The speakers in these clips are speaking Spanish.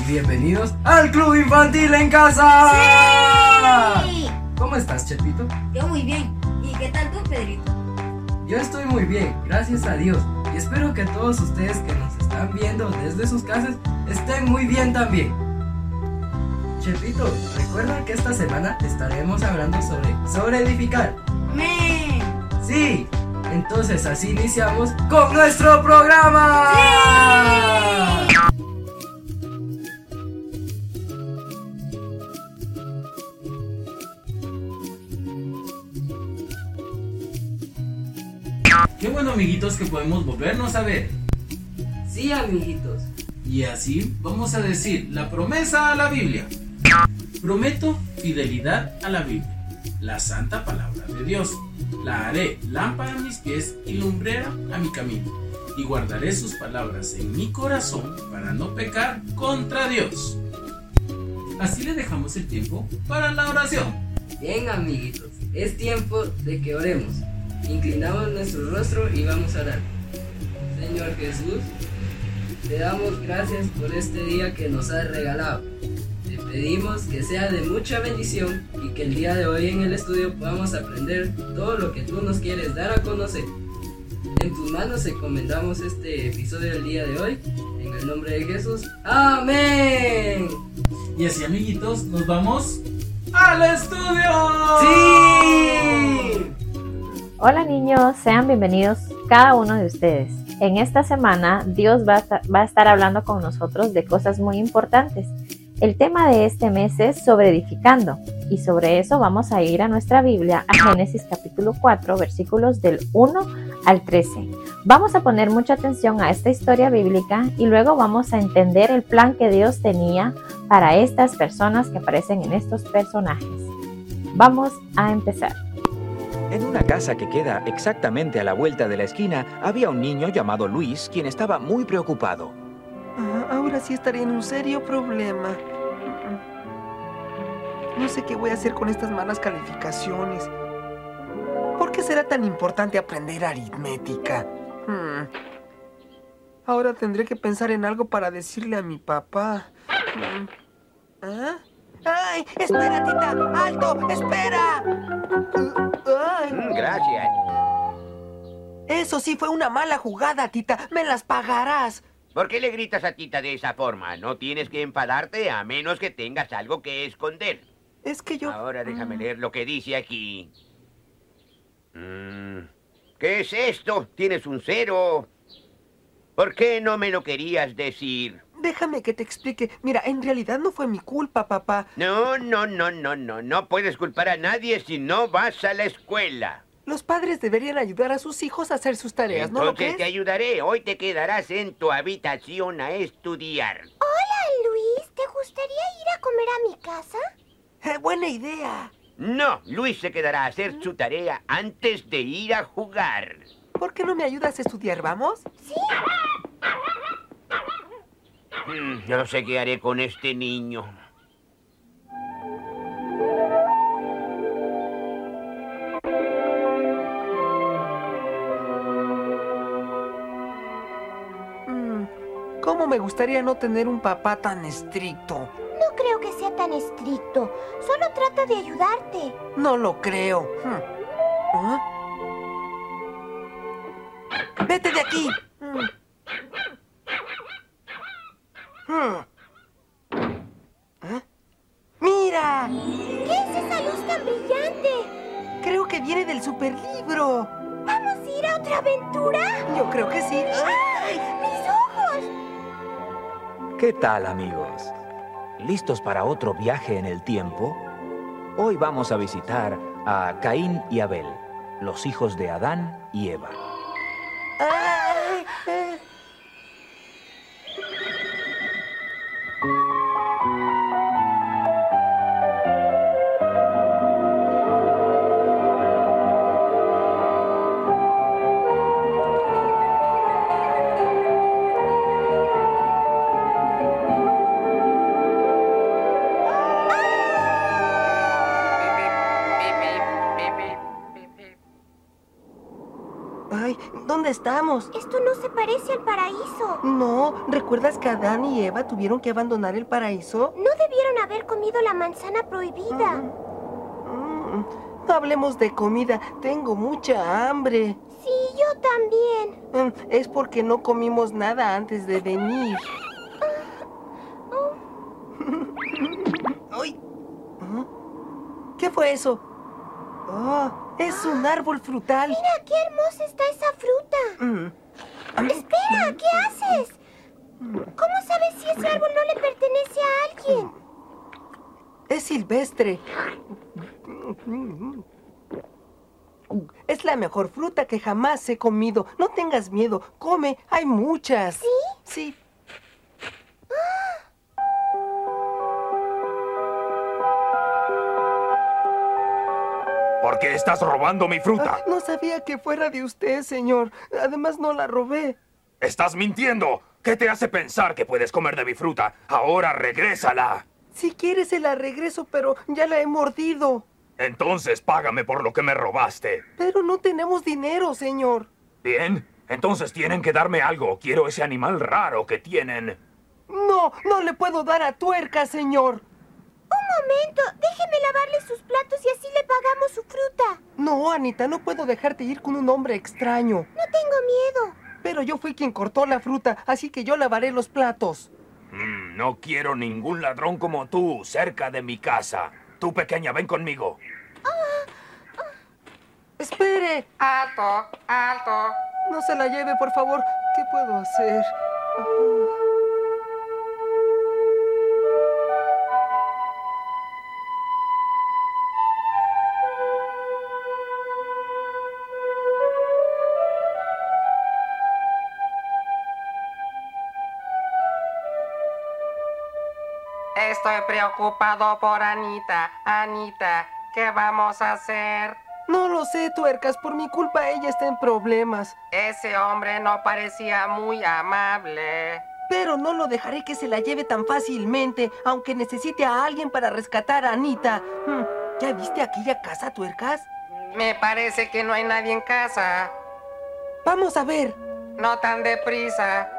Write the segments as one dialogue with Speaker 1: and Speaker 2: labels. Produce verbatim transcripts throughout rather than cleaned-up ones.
Speaker 1: bienvenidos al Club Infantil en Casa.
Speaker 2: ¡Sí!
Speaker 1: ¿Cómo estás, Chepito?
Speaker 2: Yo muy bien. ¿Y qué tal tú, Pedrito?
Speaker 1: Yo estoy muy bien, gracias a Dios. Y espero que todos ustedes que nos están viendo desde sus casas estén muy bien también. Chepito, recuerda que esta semana estaremos hablando sobre, sobre edificar.
Speaker 2: ¡Men!
Speaker 1: Sí, entonces así iniciamos con nuestro programa.
Speaker 2: ¡Sí!
Speaker 3: Qué bueno, amiguitos, que podemos volvernos a ver.
Speaker 1: Sí, amiguitos.
Speaker 3: Y así vamos a decir la promesa a la Biblia. Prometo fidelidad a la Biblia, la santa palabra de Dios. La haré lámpara a mis pies y lumbrera a mi camino. Y guardaré sus palabras en mi corazón para no pecar contra Dios. Así le dejamos el tiempo para la oración.
Speaker 1: Bien, amiguitos, es tiempo de que oremos. Inclinamos nuestro rostro y vamos a orar. Señor Jesús, te damos gracias por este día que nos has regalado. Te pedimos que sea de mucha bendición y que el día de hoy en el estudio podamos aprender todo lo que tú nos quieres dar a conocer. En tus manos encomendamos este episodio del día de hoy. En el nombre de Jesús. ¡Amén!
Speaker 3: Y así, amiguitos, nos vamos al estudio.
Speaker 1: ¡Sí!
Speaker 4: Hola niños, sean bienvenidos cada uno de ustedes. En esta semana Dios va a, estar, va a estar hablando con nosotros de cosas muy importantes. El tema de este mes es sobre edificando y sobre eso vamos a ir a nuestra Biblia, a Génesis capítulo cuatro, versículos del uno al trece. Vamos a poner mucha atención a esta historia bíblica y luego vamos a entender el plan que Dios tenía para estas personas que aparecen en estos personajes. Vamos a empezar.
Speaker 5: En una casa que queda exactamente a la vuelta de la esquina, había un niño llamado Luis, quien estaba muy preocupado.
Speaker 6: Ah, ahora sí estaré en un serio problema. No sé qué voy a hacer con estas malas calificaciones. ¿Por qué será tan importante aprender aritmética? Hmm. Ahora tendré que pensar en algo para decirle a mi papá. Hmm. ¿Ah? ¡Ay! ¡Espera, tita! ¡Alto! ¡Espera! Ay.
Speaker 7: Mm, gracias.
Speaker 6: Eso sí fue una mala jugada, tita. Me las pagarás.
Speaker 7: ¿Por qué le gritas a Tita de esa forma? No tienes que enfadarte a menos que tengas algo que esconder.
Speaker 6: Es que yo...
Speaker 7: Ahora déjame
Speaker 6: Mm.
Speaker 7: leer lo que dice aquí. Mm, ¿Qué es esto? ¿Tienes un cero? ¿Por qué no me lo querías decir?
Speaker 6: Déjame que te explique. Mira, en realidad no fue mi culpa, papá.
Speaker 7: No, no, no, no, no. No puedes culpar a nadie si no vas a la escuela.
Speaker 6: Los padres deberían ayudar a sus hijos a hacer sus tareas, ¿no lo
Speaker 7: Entonces te
Speaker 6: crees?
Speaker 7: ayudaré. Hoy te quedarás en tu habitación a estudiar.
Speaker 8: Hola, Luis. ¿Te gustaría ir a comer a mi casa?
Speaker 6: Eh, buena idea.
Speaker 7: No, Luis se quedará a hacer su tarea antes de ir a jugar.
Speaker 6: ¿Por qué no me ayudas a estudiar, vamos?
Speaker 8: Sí.
Speaker 7: Mm, no sé qué haré con este niño.
Speaker 6: Mm, ¿Cómo me gustaría no tener un papá tan estricto?
Speaker 8: No creo que sea tan estricto. Solo trata de ayudarte.
Speaker 6: No lo creo. Hmm. ¿Ah? ¡Vete de aquí! Mm. Hmm. ¿Ah? ¡Mira!
Speaker 8: ¿Qué es esa luz tan brillante?
Speaker 6: Creo que viene del superlibro.
Speaker 8: ¿Vamos a ir a otra aventura?
Speaker 6: Yo creo que sí.
Speaker 8: ¡Ay! ¡Mis ojos!
Speaker 5: ¿Qué tal, amigos? ¿Listos para otro viaje en el tiempo? Hoy vamos a visitar a Caín y Abel, los hijos de Adán y Eva.
Speaker 6: Ay, eh. Ay, ¿dónde estamos?
Speaker 8: Esto no se parece al paraíso.
Speaker 6: No, ¿recuerdas que Adán y Eva tuvieron que abandonar el paraíso?
Speaker 8: No debieron haber comido la manzana prohibida.
Speaker 6: Mm, no hablemos de comida, tengo mucha hambre.
Speaker 8: Sí, yo también.
Speaker 6: Mm, es porque no comimos nada antes de venir. Ay. ¿Qué fue eso? Oh, es un árbol frutal.
Speaker 8: Mira, qué hermosa está esa fruta.
Speaker 6: Mm.
Speaker 8: Espera, ¿qué haces? ¿Cómo sabes si ese árbol no le pertenece a alguien?
Speaker 6: Es silvestre. Es la mejor fruta que jamás he comido. No tengas miedo, come, hay muchas.
Speaker 8: ¿Sí?
Speaker 6: Sí.
Speaker 9: ¿Por qué estás robando mi fruta?
Speaker 6: Ah, no sabía que fuera de usted, señor. Además, no la robé.
Speaker 9: ¡Estás mintiendo! ¿Qué te hace pensar que puedes comer de mi fruta? Ahora regrésala.
Speaker 6: Si quieres, se la regreso, pero ya la he mordido.
Speaker 9: Entonces págame por lo que me robaste.
Speaker 6: Pero no tenemos dinero, señor.
Speaker 9: Bien, entonces tienen que darme algo. Quiero ese animal raro que tienen.
Speaker 6: No, no le puedo dar a Tuerca, señor.
Speaker 8: Un momento, déjeme lavarle sus platos y así le pagamos su fruta.
Speaker 6: No, Anita, no puedo dejarte ir con un hombre extraño.
Speaker 8: No tengo miedo.
Speaker 6: Pero yo fui quien cortó la fruta, así que yo lavaré los platos.
Speaker 9: Mm, no quiero ningún ladrón como tú cerca de mi casa. Tú, pequeña, ven conmigo.
Speaker 8: Ah, ah.
Speaker 6: ¡Espere!
Speaker 10: ¡Alto! ¡Alto!
Speaker 6: No se la lleve, por favor. ¿Qué puedo hacer? Ah.
Speaker 10: Estoy preocupado por Anita. Anita, ¿qué vamos a hacer?
Speaker 6: No lo sé, Tuercas. Por mi culpa ella está en problemas.
Speaker 10: Ese hombre no parecía muy amable.
Speaker 6: Pero no lo dejaré que se la lleve tan fácilmente, aunque necesite a alguien para rescatar a Anita. Hmm, ¿ya viste aquella casa, Tuercas?
Speaker 10: Me parece que no hay nadie en casa.
Speaker 6: Vamos a ver.
Speaker 10: No tan deprisa.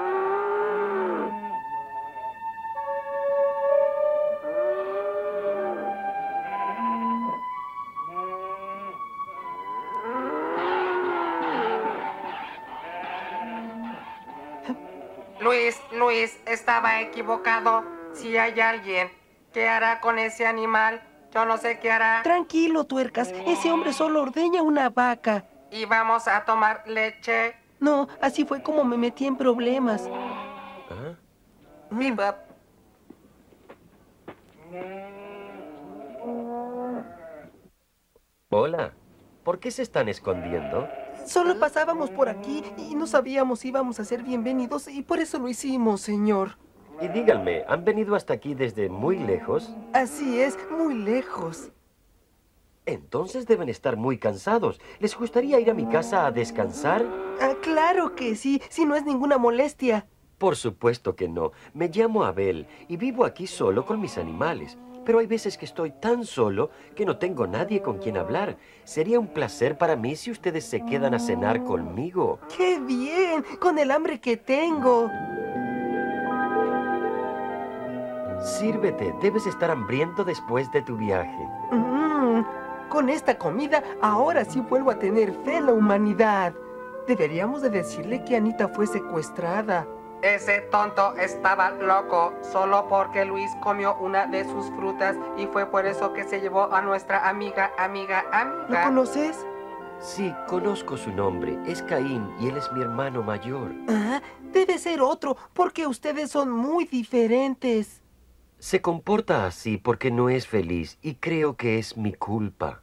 Speaker 10: Luis, Luis, estaba equivocado. Si hay alguien, ¿qué hará con ese animal? Yo no sé qué hará.
Speaker 6: Tranquilo, Tuercas. Ese hombre solo ordeña una vaca.
Speaker 10: ¿Y vamos a tomar leche?
Speaker 6: No, así fue como me metí en problemas.
Speaker 9: ¿Ah?
Speaker 10: Bebop.
Speaker 11: Hola. ¿Por qué se están escondiendo?
Speaker 6: Solo pasábamos por aquí y no sabíamos si íbamos a ser bienvenidos y por eso lo hicimos, señor.
Speaker 11: Y díganme, ¿han venido hasta aquí desde muy lejos?
Speaker 6: Así es, muy lejos.
Speaker 11: Entonces deben estar muy cansados. ¿Les gustaría ir a mi casa a descansar?
Speaker 6: Ah, claro que sí, si no es ninguna molestia.
Speaker 11: Por supuesto que no. Me llamo Abel y vivo aquí solo con mis animales. Pero hay veces que estoy tan solo que no tengo nadie con quien hablar. Sería un placer para mí si ustedes se quedan a cenar conmigo.
Speaker 6: ¡Qué bien! Con el hambre que tengo.
Speaker 11: Sírvete. Debes estar hambriento después de tu viaje.
Speaker 6: Mm, con esta comida, ahora sí vuelvo a tener fe en la humanidad. Deberíamos de decirle que Anita fue secuestrada.
Speaker 10: Ese tonto estaba loco solo porque Luis comió una de sus frutas y fue por eso que se llevó a nuestra amiga, amiga, amiga.
Speaker 6: ¿Lo conoces?
Speaker 11: Sí, conozco su nombre. Es Caín y él es mi hermano mayor.
Speaker 6: Ah, debe ser otro, porque ustedes son muy diferentes.
Speaker 11: Se comporta así porque no es feliz y creo que es mi culpa.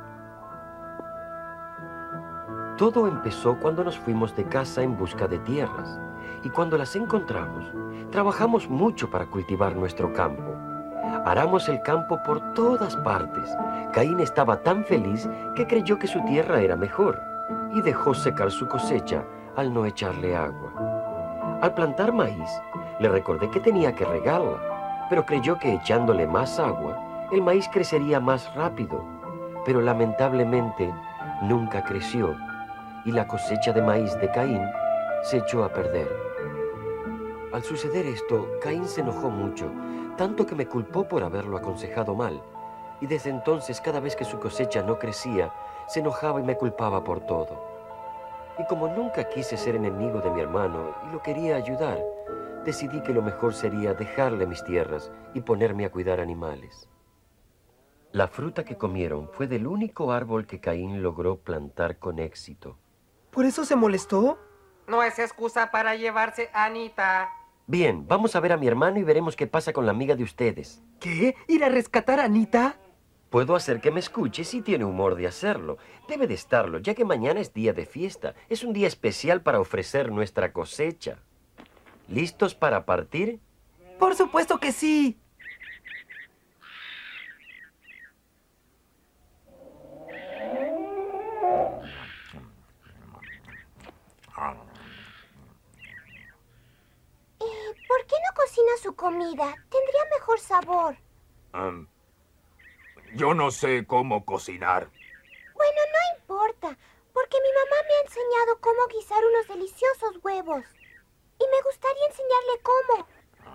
Speaker 11: Todo empezó cuando nos fuimos de casa en busca de tierras. Y cuando las encontramos, trabajamos mucho para cultivar nuestro campo. Aramos el campo por todas partes. Caín estaba tan feliz que creyó que su tierra era mejor y dejó secar su cosecha al no echarle agua. Al plantar maíz, le recordé que tenía que regarla, pero creyó que echándole más agua, el maíz crecería más rápido. Pero lamentablemente, nunca creció. y la cosecha de maíz de Caín se echó a perder. Al suceder esto, Caín se enojó mucho, tanto que me culpó por haberlo aconsejado mal, y desde entonces cada vez que su cosecha no crecía, se enojaba y me culpaba por todo. Y como nunca quise ser enemigo de mi hermano y lo quería ayudar, decidí que lo mejor sería dejarle mis tierras y ponerme a cuidar animales. La fruta que comieron fue del único árbol que Caín logró plantar con éxito.
Speaker 6: ¿Por eso se molestó?
Speaker 10: No es excusa para llevarse a Anita.
Speaker 11: Bien, vamos a ver a mi hermano y veremos qué pasa con la amiga de ustedes.
Speaker 6: ¿Qué? ¿Ir a rescatar a Anita?
Speaker 11: Puedo hacer que me escuche si tiene humor de hacerlo. Debe de estarlo, ya que mañana es día de fiesta. Es un día especial para ofrecer nuestra cosecha. ¿Listos para partir?
Speaker 6: ¡Por supuesto que sí!
Speaker 8: Eh, ¿por qué no cocina su comida? Tendría mejor sabor.
Speaker 9: Um, yo no sé cómo cocinar.
Speaker 8: Bueno, no importa, porque mi mamá me ha enseñado cómo guisar unos deliciosos huevos. Y me gustaría enseñarle cómo.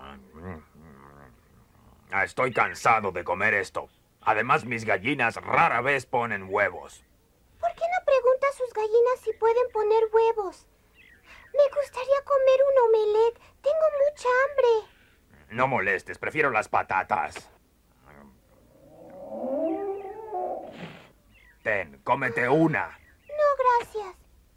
Speaker 9: Ah, Estoy cansado de comer esto. Además, mis gallinas rara vez ponen huevos.
Speaker 8: ¿Por qué no pregunta a sus gallinas si pueden poner huevos? Me gustaría comer un omelette. Tengo mucha hambre.
Speaker 9: No molestes, prefiero las patatas. Ten, cómete una.
Speaker 8: No, gracias.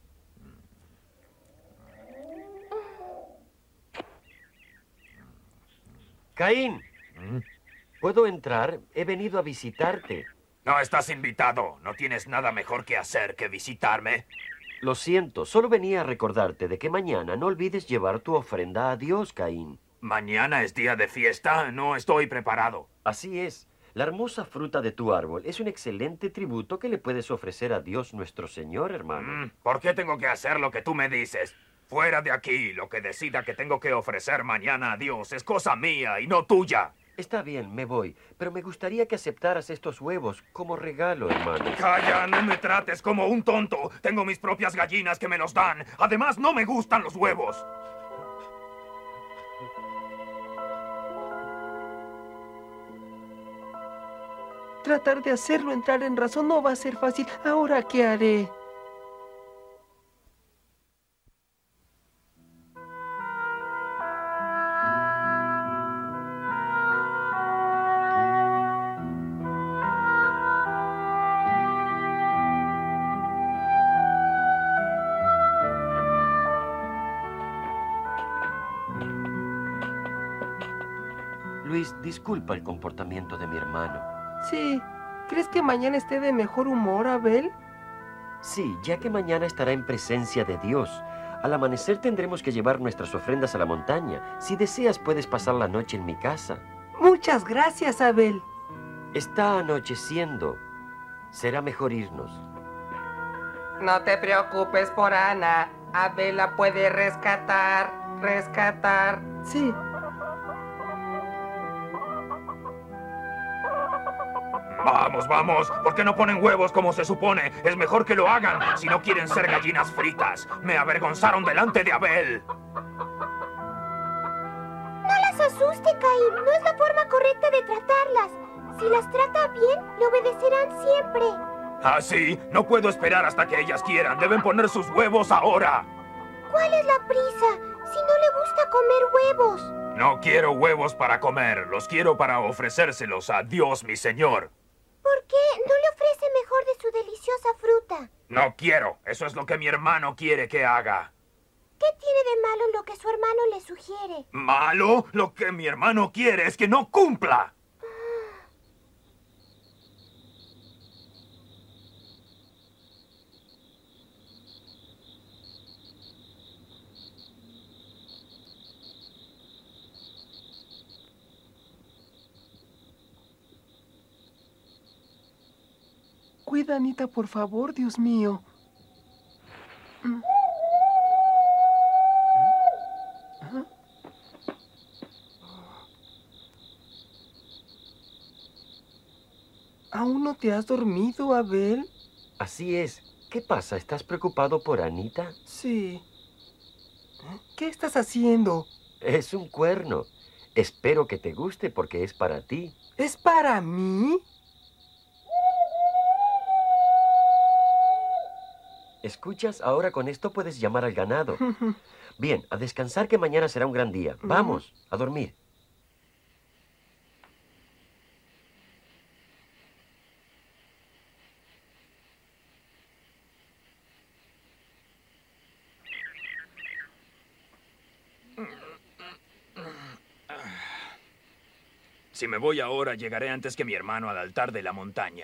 Speaker 11: Caín, ¿puedo entrar? He venido a visitarte.
Speaker 9: No estás invitado. No tienes nada mejor que hacer que visitarme.
Speaker 11: Lo siento, solo venía a recordarte de que mañana no olvides llevar tu ofrenda a Dios, Caín.
Speaker 9: ¿Mañana es día de fiesta? No estoy preparado.
Speaker 11: Así es. La hermosa fruta de tu árbol es un excelente tributo que le puedes ofrecer a Dios nuestro Señor, hermano.
Speaker 9: Mm, ¿Por qué tengo que hacer lo que tú me dices? Fuera de aquí. Lo que decida que tengo que ofrecer mañana a Dios es cosa mía y no tuya.
Speaker 11: Está bien, me voy, pero me gustaría que aceptaras estos huevos como regalo, hermano.
Speaker 9: Calla, no me trates como un tonto. Tengo mis propias gallinas que me los dan. Además, no me gustan los huevos.
Speaker 6: Tratar de hacerlo entrar en razón no va a ser fácil. ¿Ahora qué haré?
Speaker 11: Luis, disculpa el comportamiento de mi hermano.
Speaker 6: Sí. ¿Crees que mañana esté de mejor humor, Abel?
Speaker 11: Sí, ya que mañana estará en presencia de Dios. Al amanecer tendremos que llevar nuestras ofrendas a la montaña. Si deseas, puedes pasar la noche en mi casa.
Speaker 6: Muchas gracias, Abel.
Speaker 11: Está anocheciendo. Será mejor irnos.
Speaker 10: No te preocupes por Ana. Abel la puede rescatar. Rescatar.
Speaker 6: Sí.
Speaker 9: Vamos, vamos. ¿Por qué no ponen huevos como se supone? Es mejor que lo hagan si no quieren ser gallinas fritas. Me avergonzaron delante de Abel.
Speaker 8: No las asuste, Caín. No es la forma correcta de tratarlas. Si las trata bien, le obedecerán siempre.
Speaker 9: ¿Ah, sí? No puedo esperar hasta que ellas quieran. Deben poner sus huevos ahora.
Speaker 8: ¿Cuál es la prisa? Si no le gusta comer huevos.
Speaker 9: No quiero huevos para comer. Los quiero para ofrecérselos a Dios, mi Señor.
Speaker 8: ¿Por qué no le ofrece mejor de su deliciosa fruta?
Speaker 9: No quiero. Eso es lo que mi hermano quiere que haga.
Speaker 8: ¿Qué tiene de malo lo que su hermano le sugiere?
Speaker 9: ¿Malo? Lo que mi hermano quiere es que no cumpla.
Speaker 6: Cuida a Anita, por favor, Dios mío. ¿Aún no te has dormido, Abel?
Speaker 11: Así es. ¿Qué pasa? ¿Estás preocupado por Anita?
Speaker 6: Sí. ¿Qué estás haciendo?
Speaker 11: Es un cuerno. Espero que te guste porque es para ti.
Speaker 6: ¿Es para mí?
Speaker 11: ¿Escuchas? Ahora con esto puedes llamar al ganado. Bien, a descansar que mañana será un gran día. Vamos, a dormir.
Speaker 9: Si me voy ahora, llegaré antes que mi hermano al altar de la montaña.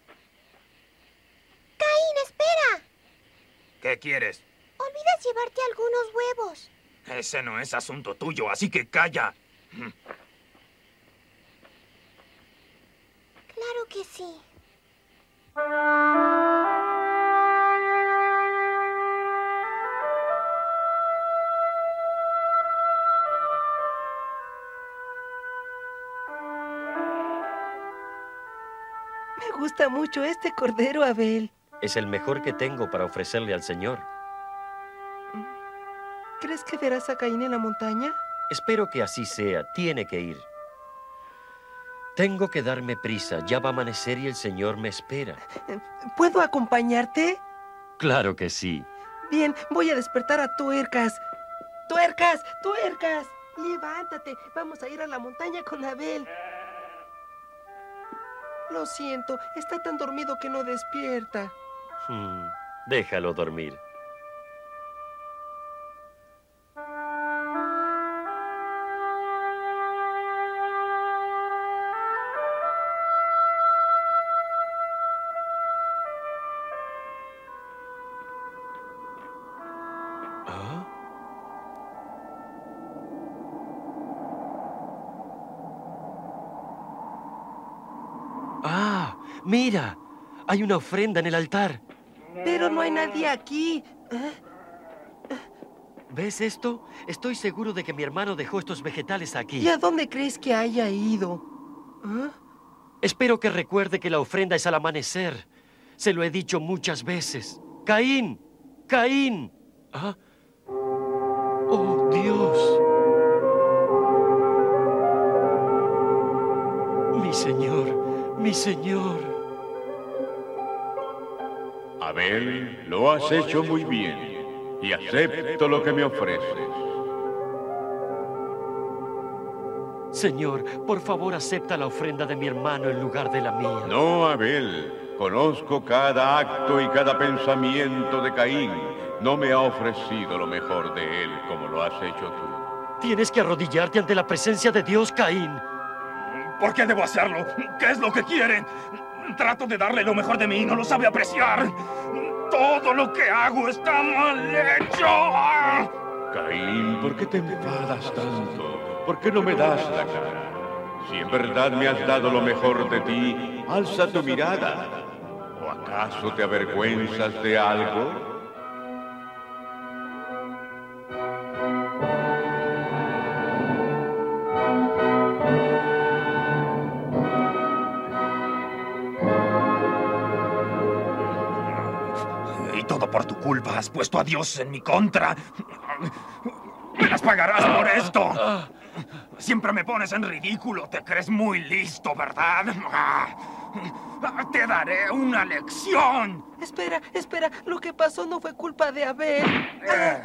Speaker 8: ¡Caín, espera!
Speaker 9: ¿Qué quieres?
Speaker 8: Olvidas llevarte algunos huevos.
Speaker 9: Ese no es asunto tuyo, así que calla.
Speaker 8: Claro que sí.
Speaker 6: Me gusta mucho este cordero, Abel.
Speaker 11: Es el mejor que tengo para ofrecerle al Señor.
Speaker 6: ¿Crees que verás a Caín en la montaña?
Speaker 11: Espero que así sea. Tiene que ir. Tengo que darme prisa. Ya va a amanecer y el Señor me espera.
Speaker 6: ¿Puedo acompañarte?
Speaker 11: Claro que sí.
Speaker 6: Bien, voy a despertar a Tuercas. ¡Tuercas! ¡Tuercas! Levántate. Vamos a ir a la montaña con Abel. Lo siento, está tan dormido que no despierta.
Speaker 11: Hmm, déjalo dormir. ¿Ah? ¡Ah! ¡Mira! Hay una ofrenda en el altar.
Speaker 6: Pero no hay nadie aquí.
Speaker 11: ¿Ves esto? Estoy seguro de que mi hermano dejó estos vegetales aquí.
Speaker 6: ¿Y a dónde crees que haya ido? ¿Ah?
Speaker 11: Espero que recuerde que la ofrenda es al amanecer. Se lo he dicho muchas veces. ¡Caín! ¡Caín! ¿Ah? ¡Oh, Dios! Mi Señor, mi Señor.
Speaker 12: Abel, lo has hecho muy bien y acepto lo que me ofreces.
Speaker 11: Señor, por favor, acepta la ofrenda de mi hermano en lugar de la mía.
Speaker 12: No, Abel. Conozco cada acto y cada pensamiento de Caín. No me ha ofrecido lo mejor de él como lo has hecho tú.
Speaker 11: Tienes que arrodillarte ante la presencia de Dios, Caín.
Speaker 9: ¿Por qué debo hacerlo? ¿Qué es lo que quieren? Trato de darle lo mejor de mí y no lo sabe apreciar. Todo lo que hago está mal hecho.
Speaker 12: Caín, ¿por qué te enfadas tanto? ¿Por qué no me das la cara? Si en verdad me has dado lo mejor de ti, alza tu mirada. ¿O acaso te avergüenzas de algo?
Speaker 9: Y todo por tu culpa. Has puesto a Dios en mi contra. ¡Me las pagarás por esto! Siempre me pones en ridículo. Te crees muy listo, ¿verdad? Te daré una lección.
Speaker 6: Espera, espera. Lo que pasó no fue culpa de Abel.
Speaker 9: Eh.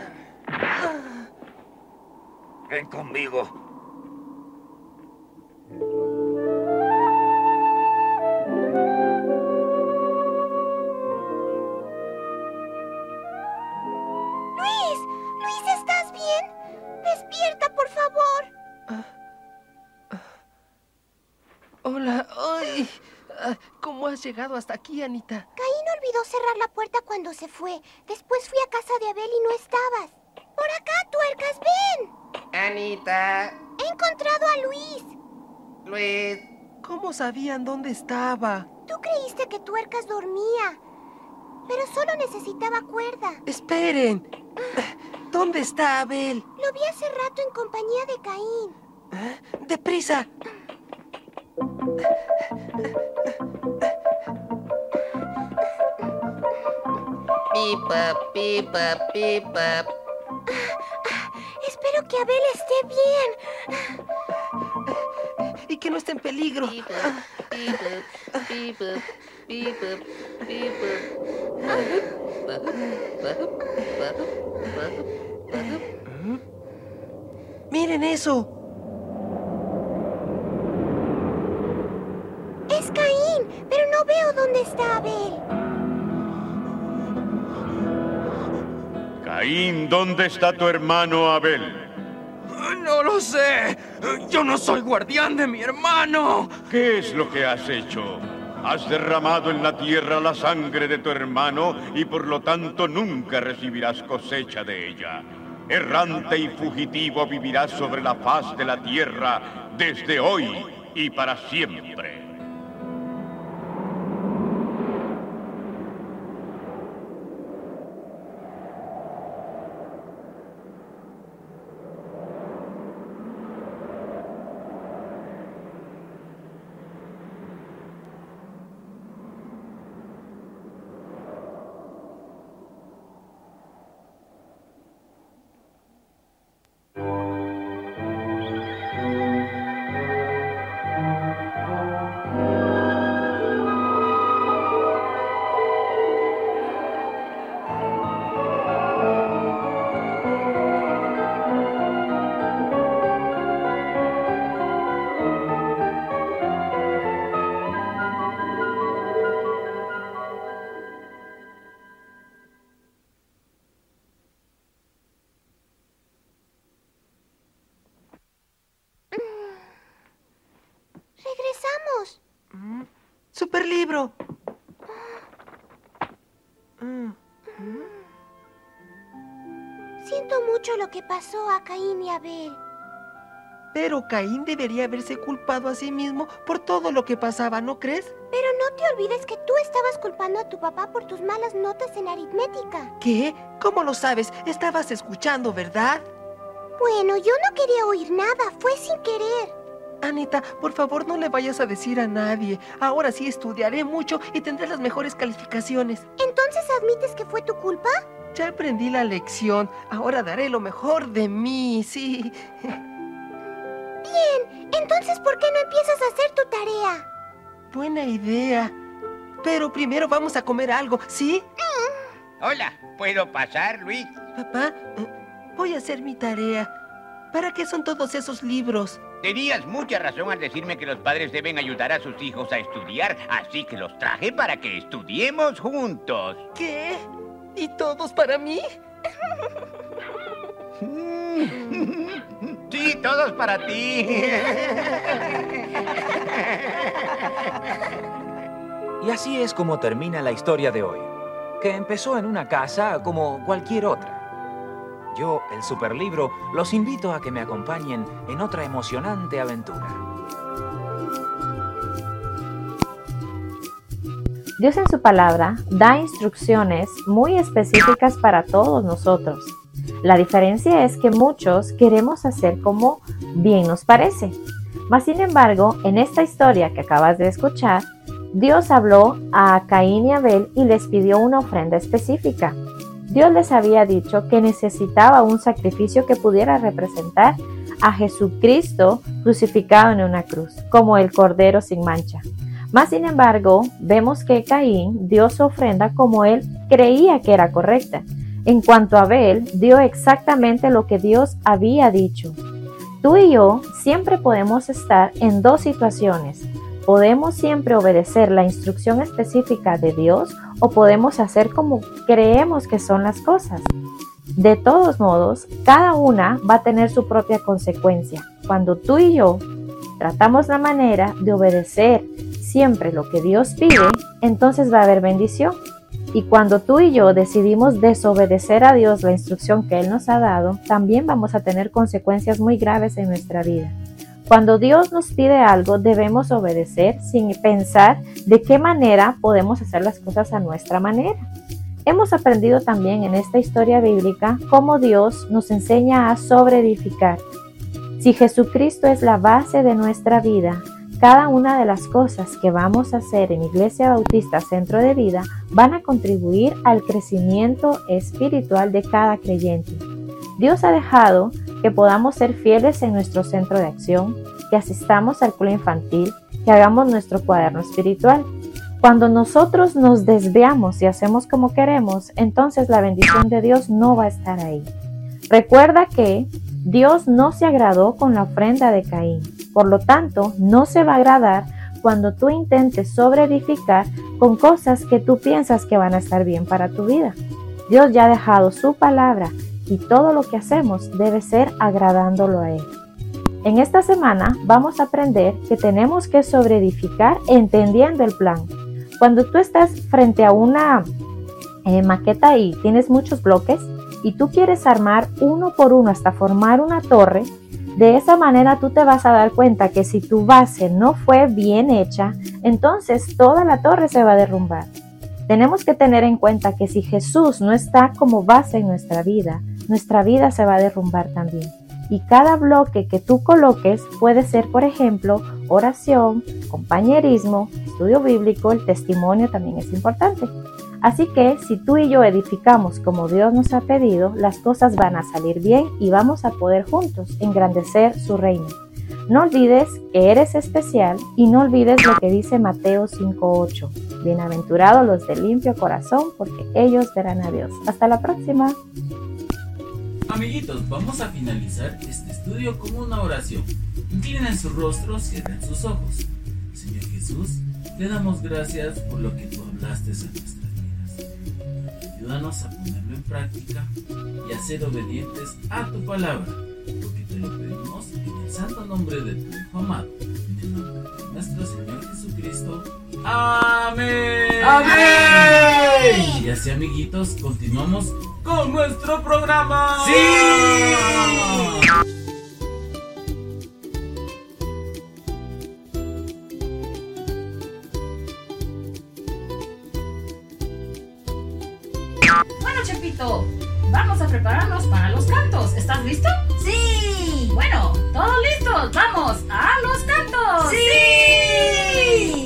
Speaker 9: Ven conmigo.
Speaker 8: Luis, Luis, ¿estás bien? Despierta, por favor.
Speaker 6: Ah, ah. Hola. Ay. Ah, ¿cómo has llegado hasta aquí, Anita?
Speaker 8: Caín olvidó cerrar la puerta cuando se fue. Después fui a casa de Abel y no estabas. Por acá, Tuercas, ven.
Speaker 10: Anita.
Speaker 8: He encontrado a Luis.
Speaker 10: Luis.
Speaker 6: ¿Cómo sabían dónde estaba?
Speaker 8: Tú creíste que Tuercas dormía, pero solo necesitaba cuerda.
Speaker 6: ¡Esperen! ¿Dónde está Abel?
Speaker 8: Lo vi hace rato en compañía de Caín.
Speaker 6: ¿Eh? ¡Deprisa!
Speaker 13: Pipa, pipa, pipa.
Speaker 8: Espero que Abel esté bien.
Speaker 6: Y que no esté en peligro.
Speaker 13: Pipa, pipa, pipa, pipa, pipa.
Speaker 6: ¡Miren eso!
Speaker 8: Es Caín, pero no veo dónde está Abel.
Speaker 12: Caín, ¿dónde está tu hermano Abel?
Speaker 6: No lo sé. Yo no soy guardián de mi hermano.
Speaker 12: ¿Qué es lo que has hecho? Has derramado en la tierra la sangre de tu hermano y por lo tanto nunca recibirás cosecha de ella. Errante y fugitivo vivirás sobre la faz de la tierra desde hoy y para siempre.
Speaker 8: Regresamos.
Speaker 6: Mm, ¡Super libro!
Speaker 8: Siento mucho lo que pasó a Caín y Abel.
Speaker 6: Pero Caín debería haberse culpado a sí mismo por todo lo que pasaba, ¿no crees?
Speaker 8: Pero no te olvides que tú estabas culpando a tu papá por tus malas notas en aritmética.
Speaker 6: ¿Qué? ¿Cómo lo sabes? Estabas escuchando, ¿verdad?
Speaker 8: Bueno, yo no quería oír nada. Fue sin querer.
Speaker 6: Anita, por favor, no le vayas a decir a nadie. Ahora sí estudiaré mucho y tendré las mejores calificaciones.
Speaker 8: ¿Entonces admites que fue tu culpa?
Speaker 6: Ya aprendí la lección. Ahora daré lo mejor de mí, sí.
Speaker 8: Bien, entonces ¿por qué no empiezas a hacer tu tarea?
Speaker 6: Buena idea. Pero primero vamos a comer algo, ¿sí?
Speaker 7: Mm. Hola, ¿puedo pasar, Luis?
Speaker 6: Papá, voy a hacer mi tarea. ¿Para qué son todos esos libros?
Speaker 7: Tenías mucha razón al decirme que los padres deben ayudar a sus hijos a estudiar, así que los traje para que estudiemos juntos.
Speaker 6: ¿Qué? ¿Y todos para mí?
Speaker 7: Sí, todos para ti.
Speaker 5: Y así es como termina la historia de hoy, que empezó en una casa como cualquier otra. Yo, el Superlibro, los invito a que me acompañen en otra emocionante aventura.
Speaker 4: Dios en su palabra da instrucciones muy específicas para todos nosotros. La diferencia es que muchos queremos hacer como bien nos parece. Mas sin embargo, en esta historia que acabas de escuchar, Dios habló a Caín y Abel y les pidió una ofrenda específica. Dios les había dicho que necesitaba un sacrificio que pudiera representar a Jesucristo crucificado en una cruz, como el Cordero sin mancha. Mas sin embargo, vemos que Caín dio su ofrenda como él creía que era correcta. En cuanto a Abel, dio exactamente lo que Dios había dicho. Tú y yo siempre podemos estar en dos situaciones. Podemos siempre obedecer la instrucción específica de Dios o podemos hacer como creemos que son las cosas. De todos modos, cada una va a tener su propia consecuencia. Cuando tú y yo tratamos la manera de obedecer siempre lo que Dios pide, entonces va a haber bendición. Y cuando tú y yo decidimos desobedecer a Dios la instrucción que Él nos ha dado, también vamos a tener consecuencias muy graves en nuestra vida. Cuando Dios nos pide algo, debemos obedecer sin pensar de qué manera podemos hacer las cosas a nuestra manera. Hemos aprendido también en esta historia bíblica cómo Dios nos enseña a sobreedificar. Si Jesucristo es la base de nuestra vida, cada una de las cosas que vamos a hacer en Iglesia Bautista Centro de Vida van a contribuir al crecimiento espiritual de cada creyente. Dios ha dejado que podamos ser fieles en nuestro centro de acción, que asistamos al club infantil, que hagamos nuestro cuaderno espiritual. Cuando nosotros nos desviamos y hacemos como queremos, entonces la bendición de Dios no va a estar ahí. Recuerda que Dios no se agradó con la ofrenda de Caín. Por lo tanto, no se va a agradar cuando tú intentes sobreedificar con cosas que tú piensas que van a estar bien para tu vida. Dios ya ha dejado su palabra y todo lo que hacemos debe ser agradándolo a Él. En esta semana vamos a aprender que tenemos que sobreedificar entendiendo el plan. Cuando tú estás frente a una eh, maqueta y tienes muchos bloques y tú quieres armar uno por uno hasta formar una torre, de esa manera tú te vas a dar cuenta que si tu base no fue bien hecha, entonces toda la torre se va a derrumbar. Tenemos que tener en cuenta que si Jesús no está como base en nuestra vida, nuestra vida se va a derrumbar también. Y cada bloque que tú coloques puede ser, por ejemplo, oración, compañerismo, estudio bíblico, el testimonio también es importante. Así que si tú y yo edificamos como Dios nos ha pedido, las cosas van a salir bien y vamos a poder juntos engrandecer su reino. No olvides que eres especial y no olvides lo que dice Mateo cinco ocho. Bienaventurados los de limpio corazón, porque ellos verán a Dios. Hasta la próxima.
Speaker 3: Amiguitos, vamos a finalizar este estudio con una oración. Inclinen sus rostros, cierren sus ojos. Señor Jesús, te damos gracias por lo que tú hablaste a nuestras vidas. Ayúdanos a ponerlo en práctica y a ser obedientes a tu palabra, porque te lo pedimos en el santo nombre de tu Hijo amado, en el nombre de nuestro Señor Jesucristo. ¡Amén! ¡Amén! Y así, amiguitos, continuamos con nuestro programa. ¡Sí!
Speaker 2: Bueno, Chepito, vamos a prepararnos para los cantos. ¿Estás listo?
Speaker 14: ¡Sí!
Speaker 2: Bueno, todos listos. ¡Vamos a los cantos!
Speaker 14: ¡Sí!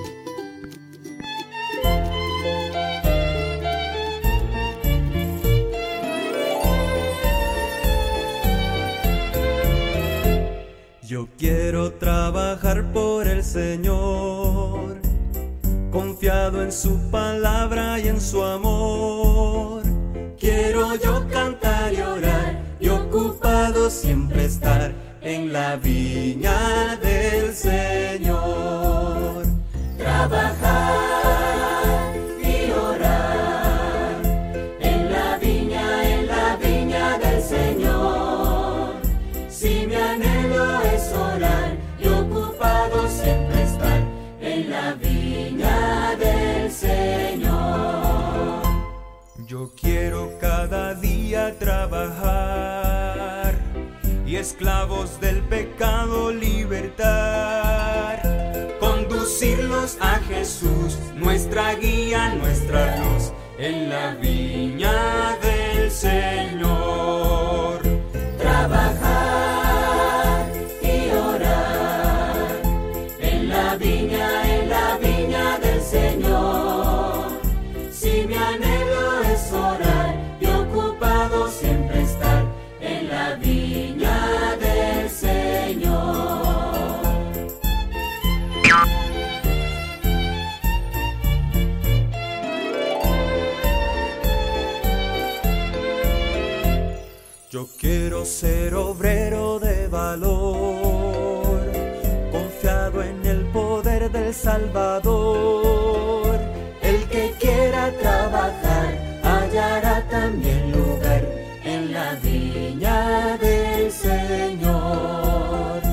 Speaker 15: Yo quiero trabajar por el Señor, confiado en su palabra y en su amor. Quiero yo cantar y orar y ocupado siempre estar en la viña del Señor. Trabajar y orar en la viña, en la viña del Señor. Si mi anhelo es orar y ocupado siempre estar en la viña del Señor. Yo quiero cada día trabajar y esclavos del pecado libertar, conducirlos a Jesús, nuestra guía, nuestra luz, en la viña del Señor. Trabajar y orar en la viña, en la viña del Señor. Si mi anhelo es orar y ocupado siempre estar en la viña del Señor. Yo quiero ser obrero de valor, confiado en el poder del Salvador. El que quiera trabajar hallará también lugar en la viña del Señor.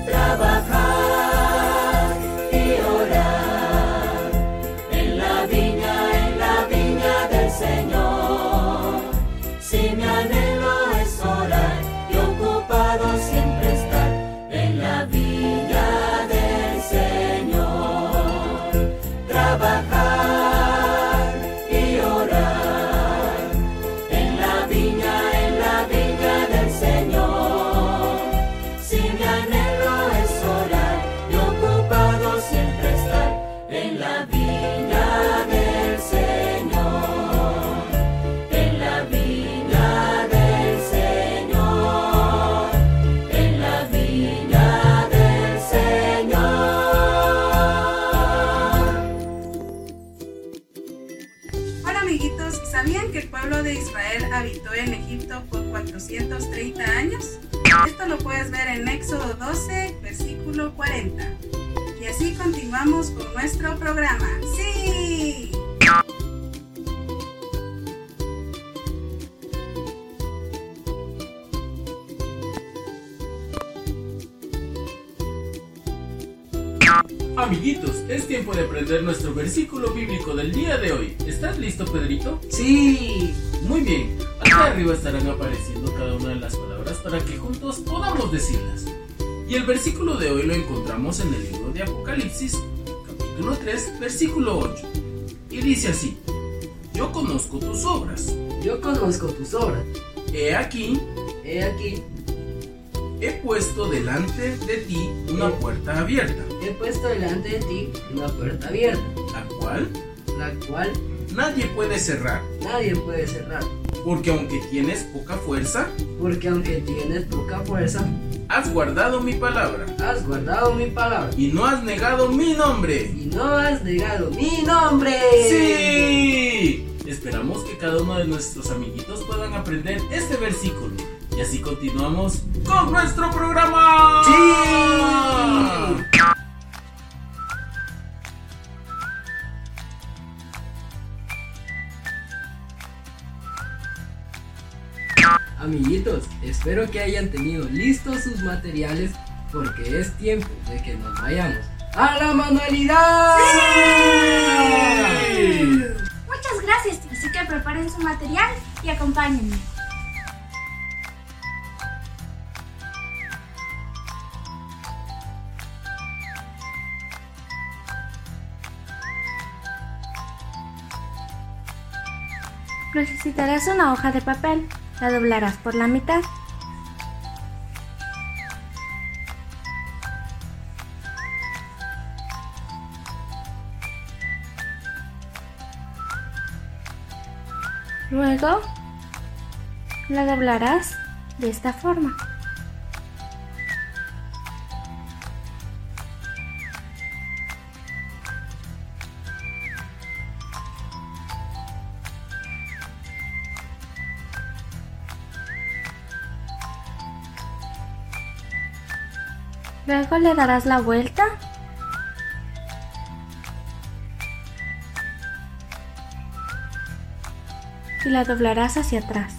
Speaker 15: Trabajar y orar en la viña, en la viña del Señor. Si mi anhelo es orar y ocupado siempre estar en la viña del Señor. Trabajar y orar en la viña, en la viña del Señor. Si mi anhelo es orar y ocupado
Speaker 16: Israel habitó en Egipto por cuatrocientos treinta años? Esto lo puedes ver en Éxodo doce, versículo cuarenta. Y así continuamos con nuestro programa. ¡Sí!
Speaker 3: Amiguitos, es tiempo de aprender nuestro versículo bíblico del día de hoy. ¿Estás listo, Pedrito?
Speaker 1: Sí.
Speaker 3: Muy bien. Acá arriba estarán apareciendo cada una de las palabras para que juntos podamos decirlas. Y el versículo de hoy lo encontramos en el libro de Apocalipsis, capítulo tres, versículo ocho. Y dice así: Yo conozco tus obras.
Speaker 1: Yo conozco tus obras.
Speaker 3: He aquí,
Speaker 1: he aquí,
Speaker 3: he puesto delante de ti una
Speaker 1: he,
Speaker 3: puerta abierta.
Speaker 1: He puesto delante de ti una puerta abierta.
Speaker 3: La cual,
Speaker 1: la cual,
Speaker 3: nadie puede cerrar.
Speaker 1: Nadie puede cerrar.
Speaker 3: Porque aunque tienes poca fuerza,
Speaker 1: porque aunque tienes poca fuerza,
Speaker 3: has guardado mi palabra.
Speaker 1: Has guardado mi palabra.
Speaker 3: Y no has negado mi nombre.
Speaker 1: Y no has negado mi nombre.
Speaker 3: ¡Sí! Esperamos que cada uno de nuestros amiguitos puedan aprender este versículo. Y así continuamos con nuestro programa.
Speaker 1: ¡Sí! Amiguitos, espero que hayan tenido listos sus materiales porque es tiempo de que nos vayamos a la manualidad.
Speaker 17: ¡Sí! Muchas gracias, así que preparen su material y acompáñenme. Necesitarás una hoja de papel. La doblarás por la mitad. Luego la doblarás de esta forma. Luego le darás la vuelta y la doblarás hacia atrás.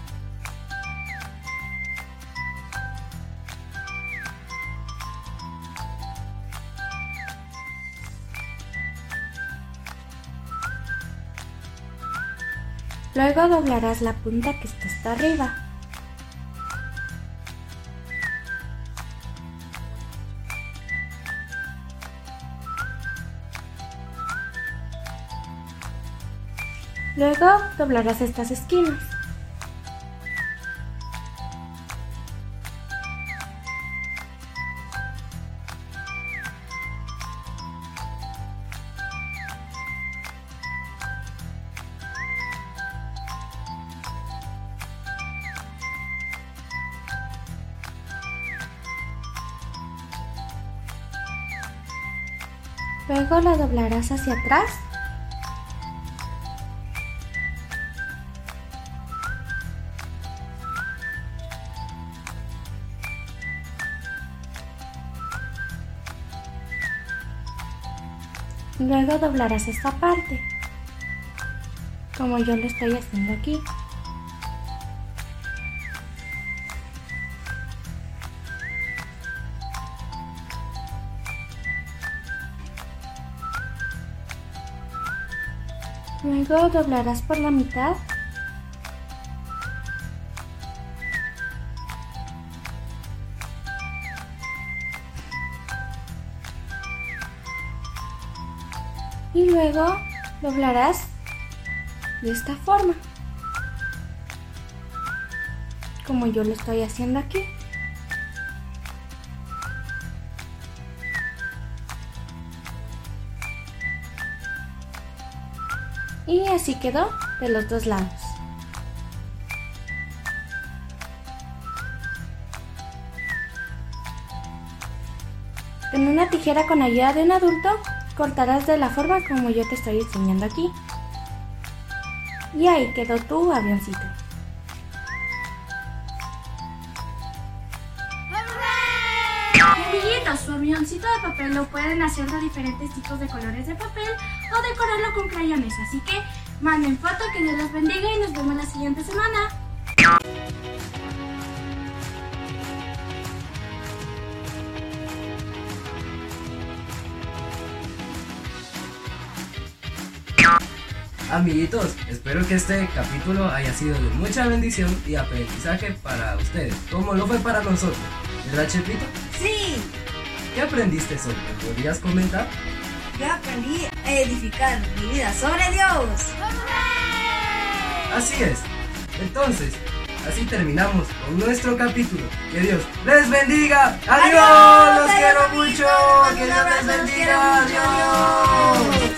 Speaker 17: Luego doblarás la punta que está hasta arriba. Luego doblarás estas esquinas. Luego la doblarás hacia atrás. Luego doblarás esta parte, como yo lo estoy haciendo aquí. Luego doblarás por la mitad. Y luego doblarás de esta forma, como yo lo estoy haciendo aquí. Y así quedó de los dos lados. Con una tijera con ayuda de un adulto, cortarás de la forma como yo te estoy enseñando aquí. Y ahí quedó tu avioncito.
Speaker 18: Amiguitos, su avioncito de papel lo pueden hacer de diferentes tipos de colores de papel o decorarlo con crayones. Así que manden foto, que Dios los bendiga y nos vemos la siguiente semana.
Speaker 1: Amiguitos, espero que este capítulo haya sido de mucha bendición y aprendizaje para ustedes, como lo fue para nosotros. ¿Verdad, Chepito?
Speaker 14: Sí.
Speaker 1: ¿Qué aprendiste hoy? ¿Me podrías comentar?
Speaker 14: Yo aprendí a edificar mi vida sobre Dios.
Speaker 1: Así es. Entonces, así terminamos con nuestro capítulo. Que Dios les bendiga. ¡Adiós! ¡Los quiero mucho! ¡Que Dios les bendiga! ¡Adiós!